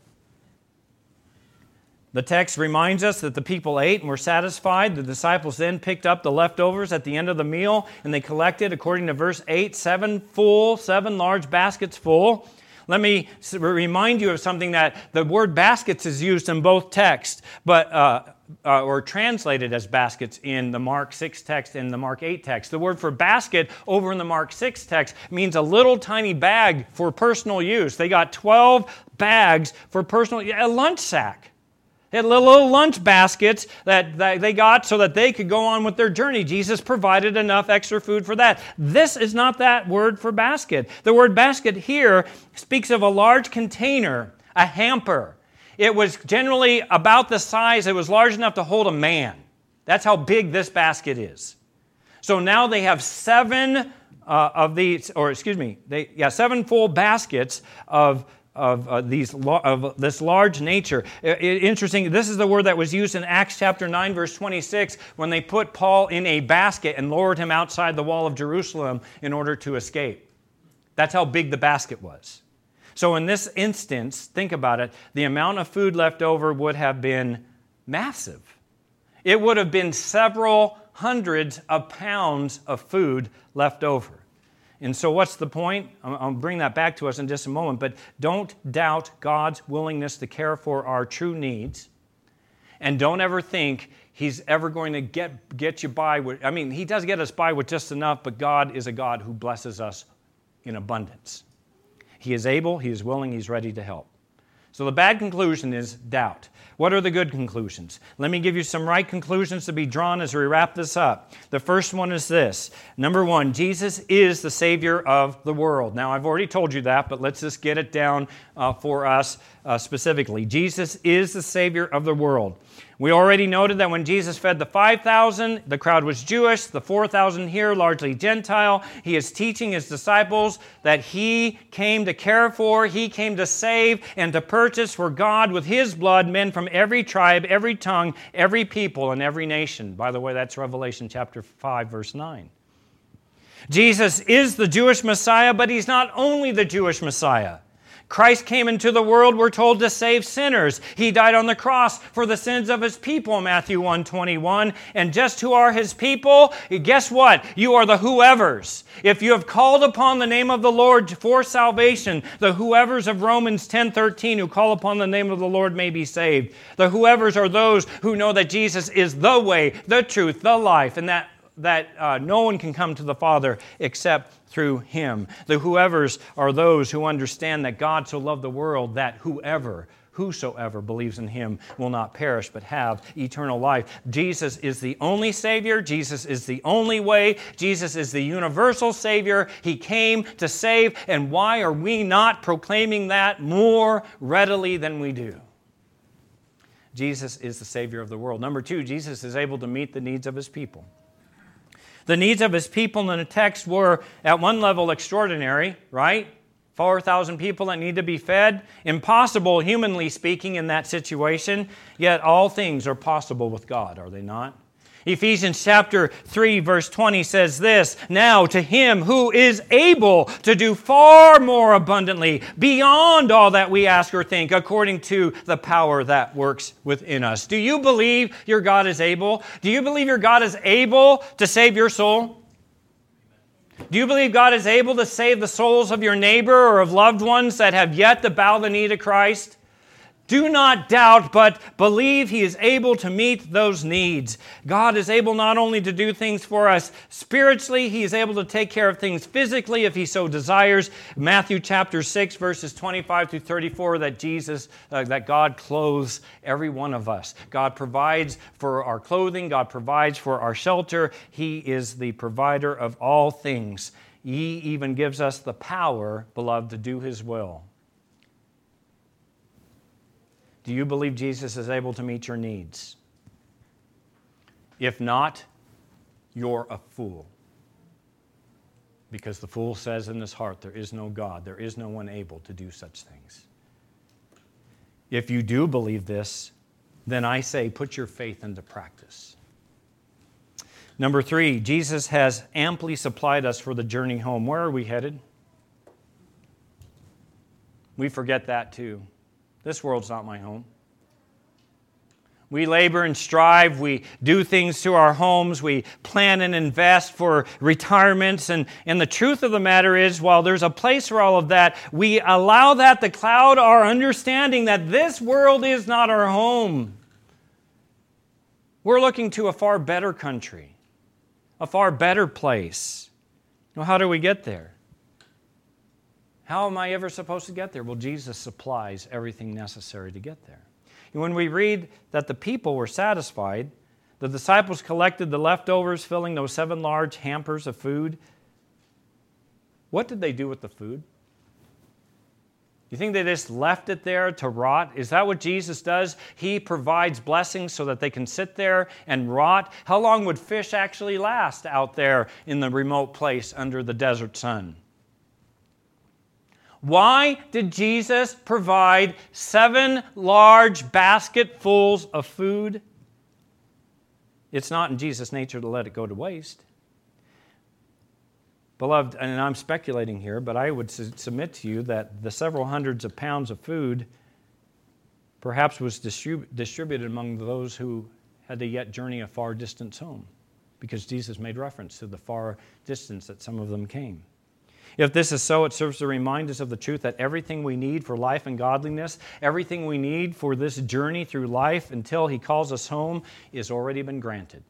[SPEAKER 1] The text reminds us that the people ate and were satisfied. The disciples then picked up the leftovers at the end of the meal, and they collected, according to verse eight, seven full, seven large baskets full. Let me remind you of something, that the word baskets is used in both texts, but uh, uh, or translated as baskets in the Mark six text and the Mark eight text. The word for basket over in the Mark six text means a little tiny bag for personal use. They got twelve bags for personal, a lunch sack. They had little, little lunch baskets that, that they got so that they could go on with their journey. Jesus provided enough extra food for that. This is not that word for basket. The word basket here speaks of a large container, a hamper. It was generally about the size, it was large enough to hold a man. That's how big this basket is. So now they have seven uh, of these, or excuse me, they yeah, seven full baskets of of uh, these of this large nature. It, it, interesting, this is the word that was used in Acts chapter nine, verse twenty-six, when they put Paul in a basket and lowered him outside the wall of Jerusalem in order to escape. That's how big the basket was. So in this instance, think about it, the amount of food left over would have been massive. It would have been several hundreds of pounds of food left over. And so what's the point? I'll bring that back to us in just a moment, but don't doubt God's willingness to care for our true needs. And don't ever think He's ever going to get, get you by with, I mean, He does get us by with just enough, but God is a God who blesses us in abundance. He is able, He is willing, He's ready to help. So the bad conclusion is doubt. What are the good conclusions? Let me give you some right conclusions to be drawn as we wrap this up. The first one is this. Number one, Jesus is the Savior of the world. Now, I've already told you that, but let's just get it down uh, for us uh, specifically. Jesus is the Savior of the world. We already noted that when Jesus fed the five thousand, the crowd was Jewish, the four thousand here, largely Gentile. He is teaching His disciples that He came to care for, He came to save, and to purchase for God with His blood men from every tribe, every tongue, every people, and every nation. By the way, that's Revelation chapter five, verse nine. Jesus is the Jewish Messiah, but He's not only the Jewish Messiah. Christ came into the world, we're told, to save sinners. He died on the cross for the sins of His people, Matthew one twenty-one. And just who are His people? Guess what? You are the whoever's. If you have called upon the name of the Lord for salvation, the whoever's of Romans ten thirteen, who call upon the name of the Lord may be saved. The whoever's are those who know that Jesus is the way, the truth, the life, and that that uh, no one can come to the Father except through Him. The whoever's are those who understand that God so loved the world that whoever, whosoever believes in Him will not perish but have eternal life. Jesus is the only Savior. Jesus is the only way. Jesus is the universal Savior. He came to save, and why are we not proclaiming that more readily than we do? Jesus is the Savior of the world. Number two, Jesus is able to meet the needs of His people. The needs of His people in the text were, at one level, extraordinary, right? four thousand people that need to be fed. Impossible, humanly speaking, in that situation. Yet all things are possible with God, are they not? Ephesians chapter three, verse twenty says this, "Now to Him who is able to do far more abundantly, beyond all that we ask or think, according to the power that works within us." Do you believe your God is able? Do you believe your God is able to save your soul? Do you believe God is able to save the souls of your neighbor or of loved ones that have yet to bow the knee to Christ? Do not doubt, but believe He is able to meet those needs. God is able not only to do things for us spiritually, He is able to take care of things physically if He so desires. Matthew chapter six, verses twenty-five through thirty-four, that Jesus, uh, that God clothes every one of us. God provides for our clothing. God provides for our shelter. He is the provider of all things. He even gives us the power, beloved, to do His will. Do you believe Jesus is able to meet your needs? If not, you're a fool. Because the fool says in his heart, there is no God, there is no one able to do such things. If you do believe this, then I say put your faith into practice. Number three, Jesus has amply supplied us for the journey home. Where are we headed? We forget that too. This world's not my home. We labor and strive. We do things to our homes. We plan and invest for retirements. And, and the truth of the matter is, while there's a place for all of that, we allow that to cloud our understanding that this world is not our home. We're looking to a far better country, a far better place. Well, how do we get there? How am I ever supposed to get there? Well, Jesus supplies everything necessary to get there. When we read that the people were satisfied, the disciples collected the leftovers, filling those seven large hampers of food. What did they do with the food? You think they just left it there to rot? Is that what Jesus does? He provides blessings so that they can sit there and rot. How long would fish actually last out there in the remote place under the desert sun? Why did Jesus provide seven large basketfuls of food? It's not in Jesus' nature to let it go to waste. Beloved, and I'm speculating here, but I would su- submit to you that the several hundreds of pounds of food perhaps was distrib- distributed among those who had to yet journey a far distance home, because Jesus made reference to the far distance that some of them came. If this is so, it serves to remind us of the truth that everything we need for life and godliness, everything we need for this journey through life until He calls us home, is already been granted.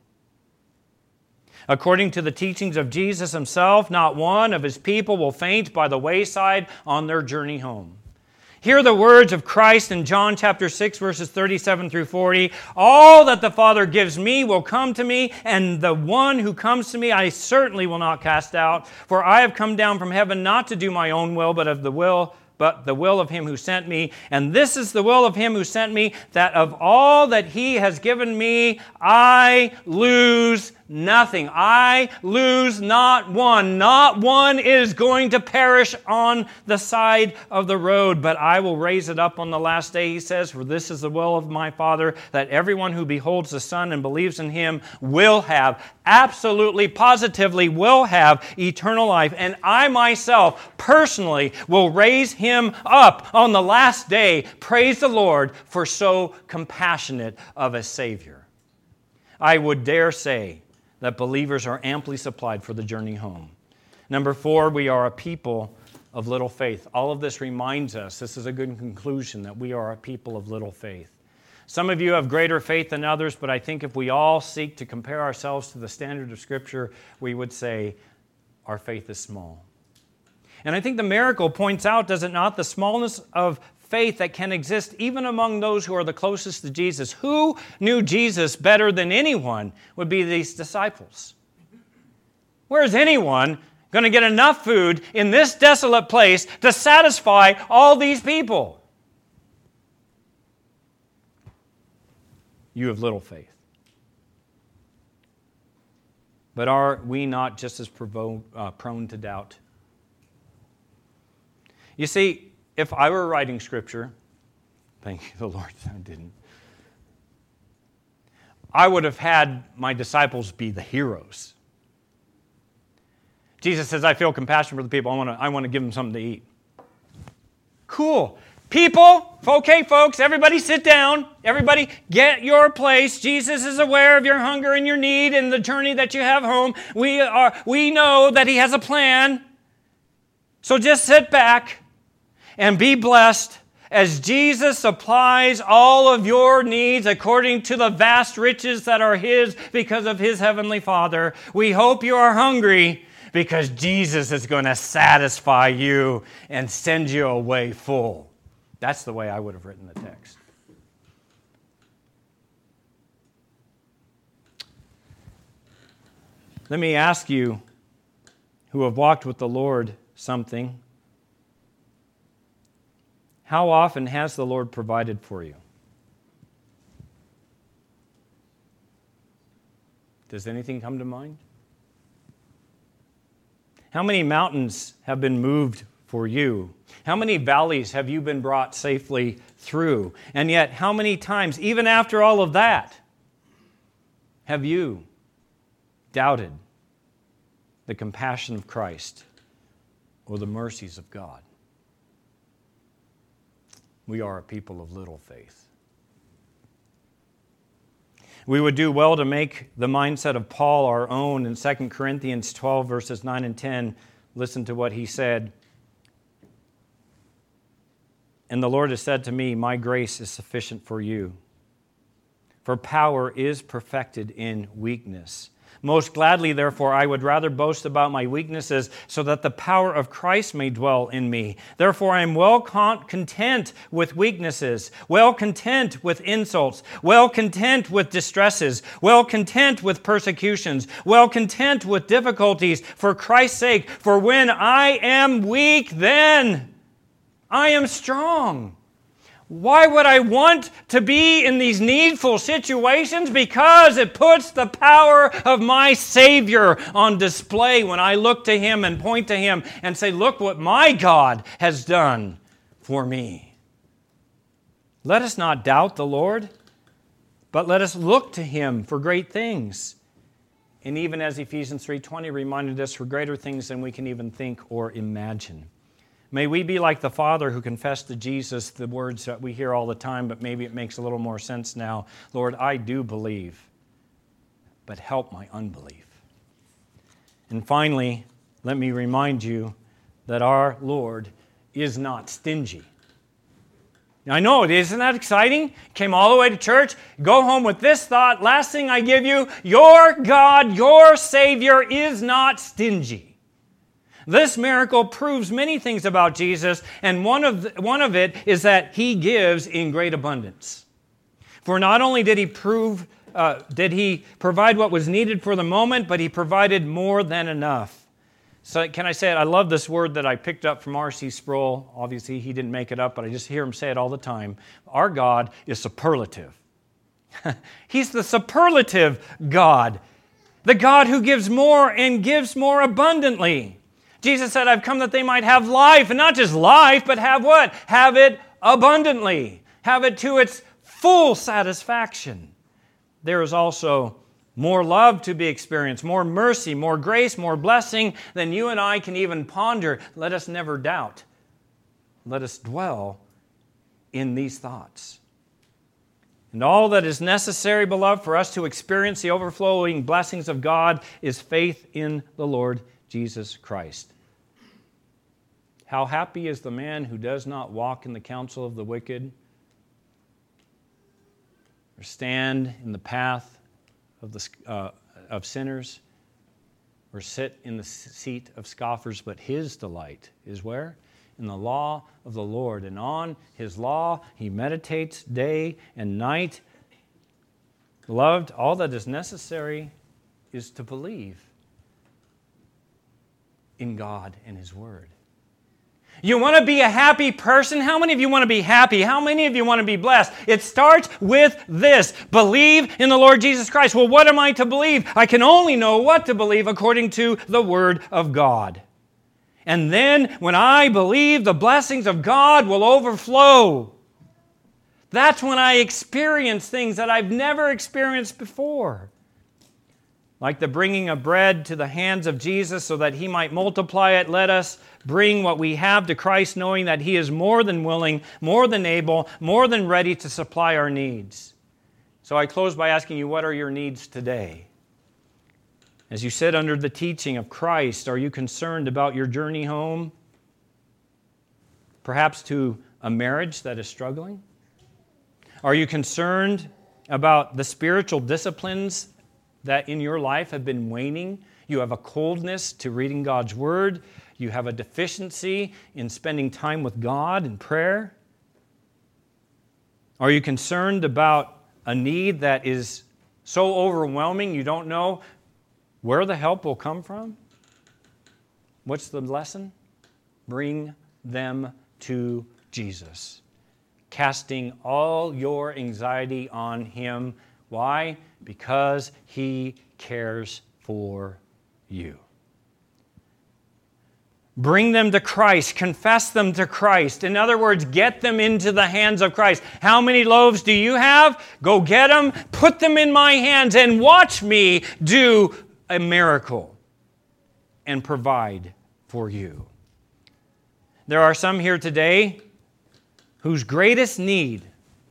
[SPEAKER 1] According to the teachings of Jesus Himself, not one of His people will faint by the wayside on their journey home. Hear the words of Christ in John chapter six, verses thirty-seven through forty. All that the Father gives me will come to me, and the one who comes to me I certainly will not cast out. For I have come down from heaven not to do my own will, but of the will but the will of Him who sent me. And this is the will of Him who sent me, that of all that He has given me, I lose nothing. I lose not one. Not one is going to perish on the side of the road, but I will raise it up on the last day, He says, for this is the will of my Father, that everyone who beholds the Son and believes in Him will have, absolutely, positively will have eternal life. And I myself, personally, will raise him up on the last day. Praise the Lord for so compassionate of a Savior. I would dare say that believers are amply supplied for the journey home. Number four, we are a people of little faith. All of this reminds us, this is a good conclusion, that we are a people of little faith. Some of you have greater faith than others, but I think if we all seek to compare ourselves to the standard of Scripture, we would say our faith is small. And I think the miracle points out, does it not, the smallness of faith that can exist even among those who are the closest to Jesus. Who knew Jesus better than anyone would be these disciples. Where is anyone going to get enough food in this desolate place to satisfy all these people? You have little faith. But are we not just as provo- uh, prone to doubt? You see, if I were writing Scripture, thank the Lord I didn't, I would have had my disciples be the heroes. Jesus says, I feel compassion for the people. I want to, I want to give them something to eat. Cool. People, okay, folks, everybody sit down. Everybody get your place. Jesus is aware of your hunger and your need and the journey that you have home. We are, we know that He has a plan. So just sit back and be blessed as Jesus supplies all of your needs according to the vast riches that are His because of His heavenly Father. We hope you are hungry because Jesus is going to satisfy you and send you away full. That's the way I would have written the text. Let me ask you, who have walked with the Lord, something. How often has the Lord provided for you? Does anything come to mind? How many mountains have been moved for you? How many valleys have you been brought safely through? And yet, how many times, even after all of that, have you doubted the compassion of Christ or the mercies of God? We are a people of little faith. We would do well to make the mindset of Paul our own. In Second Corinthians twelve, verses nine and ten, listen to what he said. And the Lord has said to me, my grace is sufficient for you, for power is perfected in weakness. Most gladly, therefore, I would rather boast about my weaknesses, so that the power of Christ may dwell in me. Therefore, I am well con- content with weaknesses, well content with insults, well content with distresses, well content with persecutions, well content with difficulties, for Christ's sake. For when I am weak, then I am strong. Why would I want to be in these needful situations? Because it puts the power of my Savior on display when I look to Him and point to Him and say, look what my God has done for me. Let us not doubt the Lord, but let us look to Him for great things. And even as Ephesians three twenty reminded us, for greater things than we can even think or imagine. May we be like the Father who confessed to Jesus the words that we hear all the time, but maybe it makes a little more sense now. Lord, I do believe, but help my unbelief. And finally, let me remind you that our Lord is not stingy. I know, isn't that exciting? Came all the way to church. Go home with this thought. Last thing I give you, your God, your Savior is not stingy. This miracle proves many things about Jesus, and one of, the, one of it is that He gives in great abundance. For not only did He prove, uh, did He provide what was needed for the moment, but He provided more than enough. So can I say it? I love this word that I picked up from R C Sproul. Obviously, he didn't make it up, but I just hear him say it all the time. Our God is superlative. He's the superlative God, the God who gives more and gives more abundantly. Jesus said, I've come that they might have life, and not just life, but have what? Have it abundantly. Have it to its full satisfaction. There is also more love to be experienced, more mercy, more grace, more blessing than you and I can even ponder. Let us never doubt. Let us dwell in these thoughts. And all that is necessary, beloved, for us to experience the overflowing blessings of God is faith in the Lord Jesus Christ. How happy is the man who does not walk in the counsel of the wicked, or stand in the path of the uh, of sinners, or sit in the seat of scoffers, but his delight is where? In the law of the Lord, and on His law he meditates day and night. Beloved, all that is necessary is to believe in God and His Word. You want to be a happy person? How many of you want to be happy? How many of you want to be blessed? It starts with this. Believe in the Lord Jesus Christ. Well, what am I to believe? I can only know what to believe according to the Word of God. And then when I believe, the blessings of God will overflow. That's when I experience things that I've never experienced before. Like the bringing of bread to the hands of Jesus so that He might multiply it, let us bring what we have to Christ, knowing that He is more than willing, more than able, more than ready to supply our needs. So I close by asking you, what are your needs today? As you sit under the teaching of Christ, are you concerned about your journey home? Perhaps to a marriage that is struggling? Are you concerned about the spiritual disciplines that in your life have been waning? You have a coldness to reading God's Word. You have a deficiency in spending time with God in prayer. Are you concerned about a need that is so overwhelming you don't know where the help will come from? What's the lesson? Bring them to Jesus, casting all your anxiety on Him. Why? Because He cares for you. Bring them to Christ. Confess them to Christ. In other words, get them into the hands of Christ. How many loaves do you have? Go get them, put them in my hands, and watch me do a miracle and provide for you. There are some here today whose greatest need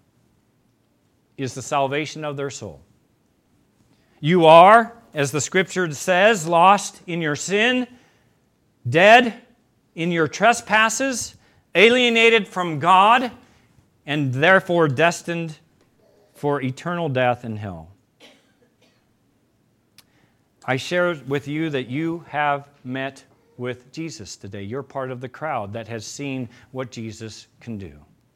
[SPEAKER 1] is the salvation of their soul. You are, as the Scripture says, lost in your sin, dead in your trespasses, alienated from God, and therefore destined for eternal death in hell. I share with you that you have met with Jesus today. You're part of the crowd that has seen what Jesus can do.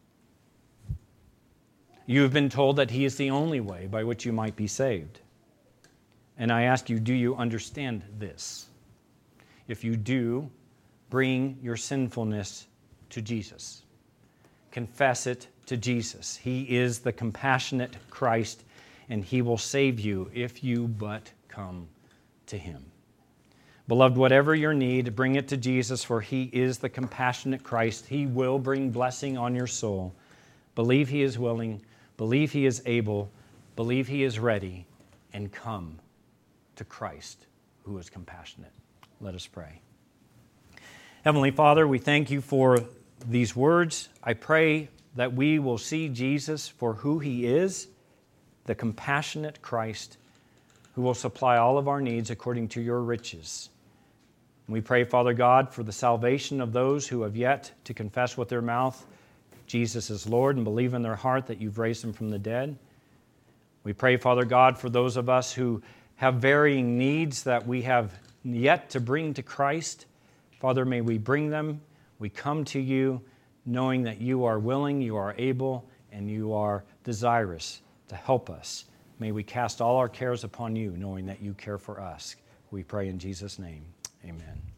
[SPEAKER 1] You have been told that He is the only way by which you might be saved. And I ask you, do you understand this? If you do, bring your sinfulness to Jesus. Confess it to Jesus. He is the compassionate Christ, and He will save you if you but come to Him. Beloved, whatever your need, bring it to Jesus, for He is the compassionate Christ. He will bring blessing on your soul. Believe He is willing, believe He is able, believe He is ready, and come to Christ, who is compassionate. Let us pray. Heavenly Father, we thank you for these words. I pray that we will see Jesus for who He is, the compassionate Christ, who will supply all of our needs according to your riches. We pray, Father God, for the salvation of those who have yet to confess with their mouth Jesus is Lord and believe in their heart that you've raised Him from the dead. We pray, Father God, for those of us who have varying needs that we have yet to bring to Christ. Father, may we bring them. We come to you knowing that you are willing, you are able, and you are desirous to help us. May we cast all our cares upon you, knowing that you care for us. We pray in Jesus' name. Amen.